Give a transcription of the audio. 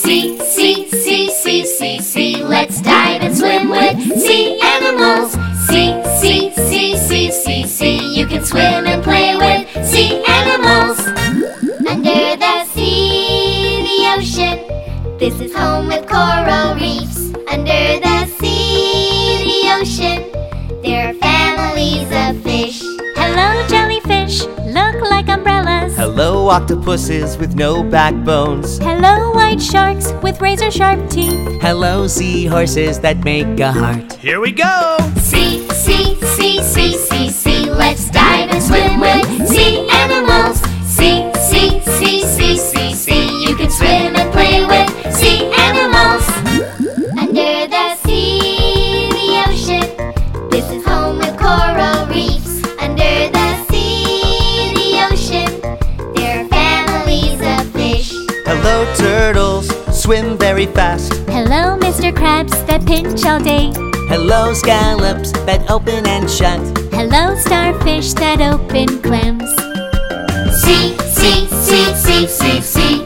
Sea, sea, sea, sea, sea, sea. Let's dive and swim with sea animals. Sea, sea, sea, sea, sea, sea. You can swim and play with sea animals. Under the sea, the ocean, this is home with coral reefs. Under the sea, the ocean, there are families of fish. Hello, jellyfish, look like umbrellas. Hello, octopuses with no backbones. Hello, white sharks with razor-sharp teeth. Hello, seahorses that make a heart. Here we go! Sea, sea, sea, sea, sea, sea. Let's dive and swim with sea animals. Sea, sea, sea, sea, sea, sea. You can swim and play with sea animals. Under the sea, the ocean, this is home with coral reefs. Under the sea, the ocean, there are families of fish. Hello, turtles, swim very fast. Hello, Mr. Krabs that pinch all day. Hello, scallops that open and shut. Hello, starfish that open clams. Sea, sea, sea, sea, sea, sea.